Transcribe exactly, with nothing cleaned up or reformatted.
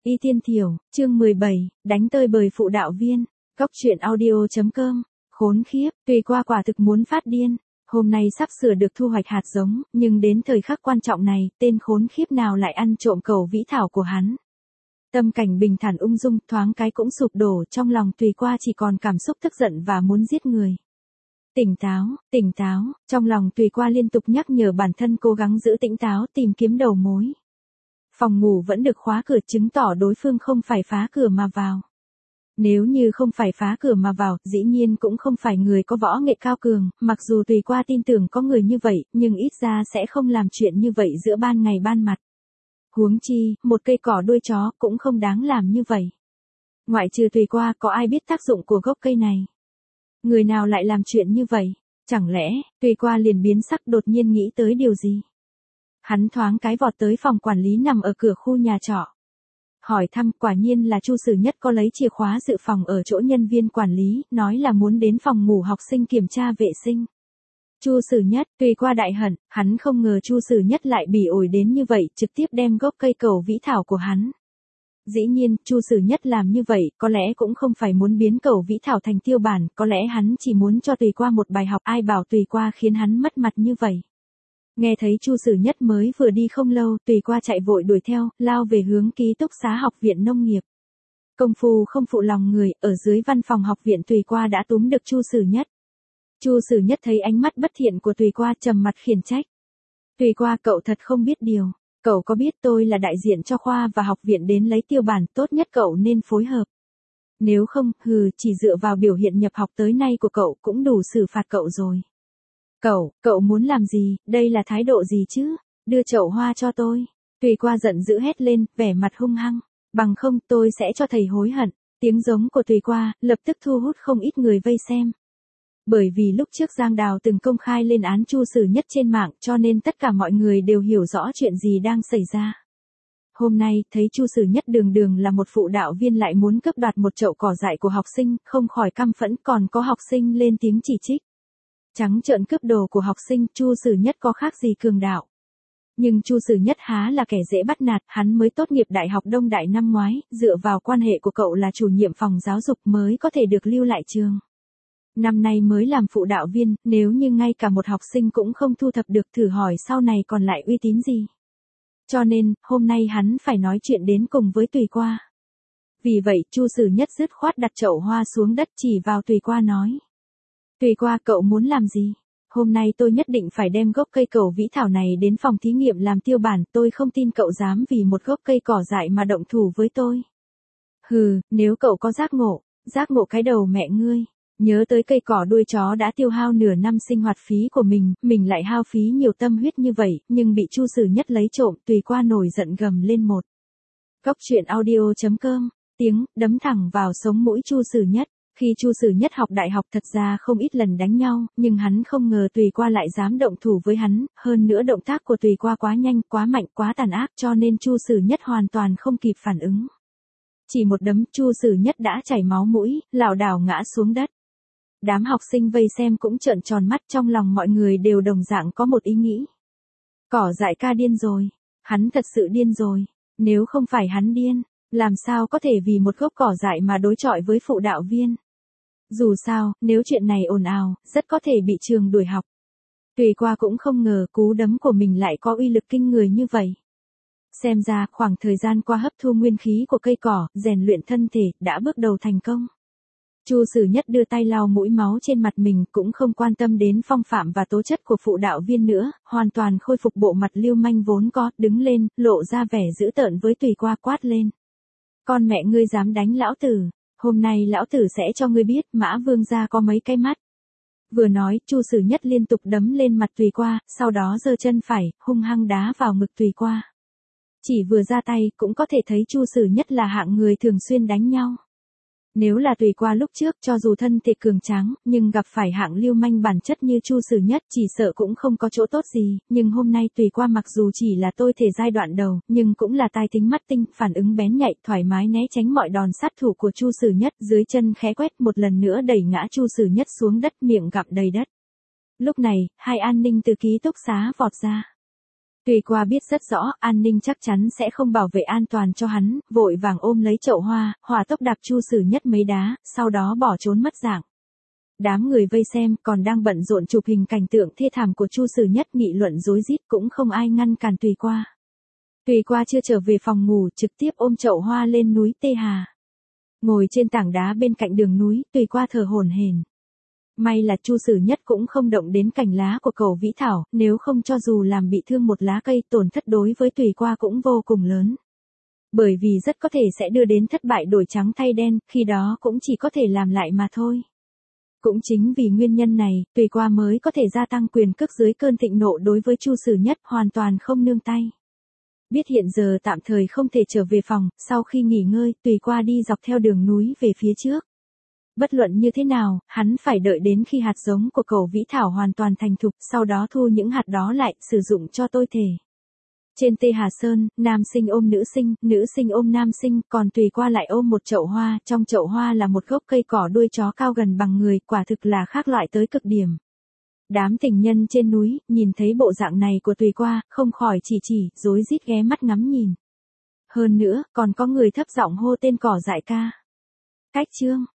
Y Tiên Thiểu, chương mười bảy, đánh tơi bời phụ đạo viên, góc truyện audio.com, khốn khiếp, Tùy Qua quả thực muốn phát điên, hôm nay sắp sửa được thu hoạch hạt giống, nhưng đến thời khắc quan trọng này, tên khốn khiếp nào lại ăn trộm cẩu vĩ thảo của hắn. Tâm cảnh bình thản ung dung, thoáng cái cũng sụp đổ, trong lòng Tùy Qua chỉ còn cảm xúc tức giận và muốn giết người. Tỉnh táo, tỉnh táo, trong lòng Tùy Qua liên tục nhắc nhở bản thân cố gắng giữ tỉnh táo tìm kiếm đầu mối. Phòng ngủ vẫn được khóa cửa chứng tỏ đối phương không phải phá cửa mà vào. Nếu như không phải phá cửa mà vào, dĩ nhiên cũng không phải người có võ nghệ cao cường, mặc dù Tùy Qua tin tưởng có người như vậy, nhưng ít ra sẽ không làm chuyện như vậy giữa ban ngày ban mặt. Huống chi, một cây cỏ đuôi chó cũng không đáng làm như vậy. Ngoại trừ Tùy Qua có ai biết tác dụng của gốc cây này? Người nào lại làm chuyện như vậy? Chẳng lẽ, Tùy Qua liền biến sắc đột nhiên nghĩ tới điều gì? Hắn thoáng cái vọt tới phòng quản lý nằm ở cửa khu nhà trọ. Hỏi thăm, quả nhiên là Chu Sử Nhất có lấy chìa khóa dự phòng ở chỗ nhân viên quản lý, nói là muốn đến phòng ngủ học sinh kiểm tra vệ sinh. Chu Sử Nhất, Tùy Qua đại hận, hắn không ngờ Chu Sử Nhất lại bỉ ổi đến như vậy, trực tiếp đem gốc cây cẩu vĩ thảo của hắn. Dĩ nhiên, Chu Sử Nhất làm như vậy, có lẽ cũng không phải muốn biến cẩu vĩ thảo thành tiêu bản, có lẽ hắn chỉ muốn cho Tùy Qua một bài học, ai bảo Tùy Qua khiến hắn mất mặt như vậy. Nghe thấy Chu Sử Nhất mới vừa đi không lâu, Tùy Qua chạy vội đuổi theo, lao về hướng ký túc xá học viện nông nghiệp. Công phu không phụ lòng người, ở dưới văn phòng học viện Tùy Qua đã túm được Chu Sử Nhất. Chu Sử Nhất thấy ánh mắt bất thiện của Tùy Qua, trầm mặt khiển trách. Tùy Qua, cậu thật không biết điều, cậu có biết tôi là đại diện cho khoa và học viện đến lấy tiêu bản, tốt nhất cậu nên phối hợp. Nếu không, hừ, chỉ dựa vào biểu hiện nhập học tới nay của cậu cũng đủ xử phạt cậu rồi. Cậu, cậu muốn làm gì, đây là thái độ gì chứ, đưa chậu hoa cho tôi. Tùy Qua giận dữ hét lên, vẻ mặt hung hăng, bằng không tôi sẽ cho thầy hối hận. Tiếng giống của Tùy Qua, lập tức thu hút không ít người vây xem. Bởi vì lúc trước Giang Đào từng công khai lên án Chu Sử Nhất trên mạng cho nên tất cả mọi người đều hiểu rõ chuyện gì đang xảy ra. Hôm nay, thấy Chu Sử Nhất đường đường là một phụ đạo viên lại muốn cướp đoạt một chậu cỏ dại của học sinh, không khỏi căm phẫn, còn có học sinh lên tiếng chỉ trích. Trắng trợn cướp đồ của học sinh, Chu Sử Nhất có khác gì cường đạo. Nhưng Chu Sử Nhất há là kẻ dễ bắt nạt, hắn mới tốt nghiệp Đại học Đông Đại năm ngoái, dựa vào quan hệ của cậu là chủ nhiệm phòng giáo dục mới có thể được lưu lại trường. Năm nay mới làm phụ đạo viên, nếu như ngay cả một học sinh cũng không thu thập được, thử hỏi sau này còn lại uy tín gì. Cho nên, hôm nay hắn phải nói chuyện đến cùng với Tùy Qua. Vì vậy, Chu Sử Nhất dứt khoát đặt chậu hoa xuống đất chỉ vào Tùy Qua nói. Tùy Qua, cậu muốn làm gì? Hôm nay tôi nhất định phải đem gốc cây cẩu vĩ thảo này đến phòng thí nghiệm làm tiêu bản, tôi không tin cậu dám vì một gốc cây cỏ dại mà động thủ với tôi. Hừ, nếu cậu có giác ngộ, giác ngộ cái đầu mẹ ngươi. Nhớ tới cây cỏ đuôi chó đã tiêu hao nửa năm sinh hoạt phí của mình, mình lại hao phí nhiều tâm huyết như vậy, nhưng bị Chu Sử Nhất lấy trộm, Tùy Qua nổi giận gầm lên một. Góc truyện audio.com, tiếng, đấm thẳng vào sống mũi Chu Sử Nhất. Khi Chu Sử Nhất học đại học thật ra không ít lần đánh nhau, nhưng hắn không ngờ Tùy Qua lại dám động thủ với hắn, hơn nữa động tác của Tùy Qua quá nhanh, quá mạnh, quá tàn ác cho nên Chu Sử Nhất hoàn toàn không kịp phản ứng. Chỉ một đấm, Chu Sử Nhất đã chảy máu mũi, lảo đảo ngã xuống đất. Đám học sinh vây xem cũng trợn tròn mắt, trong lòng mọi người đều đồng dạng có một ý nghĩ. Cỏ dại ca điên rồi, hắn thật sự điên rồi, nếu không phải hắn điên, làm sao có thể vì một gốc cỏ dại mà đối chọi với phụ đạo viên. Dù sao, nếu chuyện này ồn ào, rất có thể bị trường đuổi học. Tùy Qua cũng không ngờ cú đấm của mình lại có uy lực kinh người như vậy. Xem ra, khoảng thời gian qua hấp thu nguyên khí của cây cỏ, rèn luyện thân thể, đã bước đầu thành công. Chu Sử Nhất đưa tay lau mũi máu trên mặt mình, cũng không quan tâm đến phong phạm và tố chất của phụ đạo viên nữa, hoàn toàn khôi phục bộ mặt lưu manh vốn có, đứng lên, lộ ra vẻ dữ tợn với Tùy Qua, quát lên. Con mẹ ngươi dám đánh lão tử, hôm nay lão tử sẽ cho ngươi biết Mã Vương gia có mấy cái mắt. Vừa nói, Chu Sử Nhất liên tục đấm lên mặt Tùy Qua, sau đó giơ chân phải, hung hăng đá vào ngực Tùy Qua. Chỉ vừa ra tay, cũng có thể thấy Chu Sử Nhất là hạng người thường xuyên đánh nhau. Nếu là Tùy Qua lúc trước, cho dù thân thể cường tráng, nhưng gặp phải hạng lưu manh bản chất như Chu Sử Nhất, chỉ sợ cũng không có chỗ tốt gì, nhưng hôm nay Tùy Qua mặc dù chỉ là tôi thể giai đoạn đầu, nhưng cũng là tai tính mắt tinh, phản ứng bén nhạy, thoải mái né tránh mọi đòn sát thủ của Chu Sử Nhất, dưới chân khẽ quét một lần nữa đẩy ngã Chu Sử Nhất xuống đất, miệng gặm đầy đất. Lúc này, hai an ninh từ ký túc xá vọt ra. Tùy qua biết rất rõ, an ninh chắc chắn sẽ không bảo vệ an toàn cho hắn, vội vàng ôm lấy chậu hoa, hỏa tốc đạp Chu Sử Nhất mấy đá, sau đó bỏ trốn mất dạng. Đám người vây xem còn đang bận rộn chụp hình cảnh tượng thê thảm của Chu Sử Nhất nghị luận rối rít, cũng không ai ngăn cản Tùy qua. Tùy qua chưa trở về phòng ngủ, trực tiếp ôm chậu hoa lên núi Tê Hà. Ngồi trên tảng đá bên cạnh đường núi, Tùy qua thở hổn hển. May là Chu Sử Nhất cũng không động đến cành lá của Cẩu Vĩ Thảo, nếu không cho dù làm bị thương một lá cây, tổn thất đối với Tùy qua cũng vô cùng lớn. Bởi vì rất có thể sẽ đưa đến thất bại đổi trắng thay đen, khi đó cũng chỉ có thể làm lại mà thôi. Cũng chính vì nguyên nhân này, Tùy qua mới có thể gia tăng quyền cước dưới cơn thịnh nộ đối với Chu Sử Nhất, hoàn toàn không nương tay. Biết hiện giờ tạm thời không thể trở về phòng, sau khi nghỉ ngơi, Tùy qua đi dọc theo đường núi về phía trước. Bất luận như thế nào, hắn phải đợi đến khi hạt giống của Cẩu Vĩ Thảo hoàn toàn thành thục, sau đó thu những hạt đó lại, sử dụng cho tôi thể. Trên Tê Hà Sơn, nam sinh ôm nữ sinh, nữ sinh ôm nam sinh, còn Tùy qua lại ôm một chậu hoa, trong chậu hoa là một gốc cây cỏ đuôi chó cao gần bằng người, quả thực là khác loại tới cực điểm. Đám tình nhân trên núi, nhìn thấy bộ dạng này của Tùy qua, không khỏi chỉ chỉ, rối rít ghé mắt ngắm nhìn. Hơn nữa, còn có người thấp giọng hô tên cỏ dại ca. Cách chương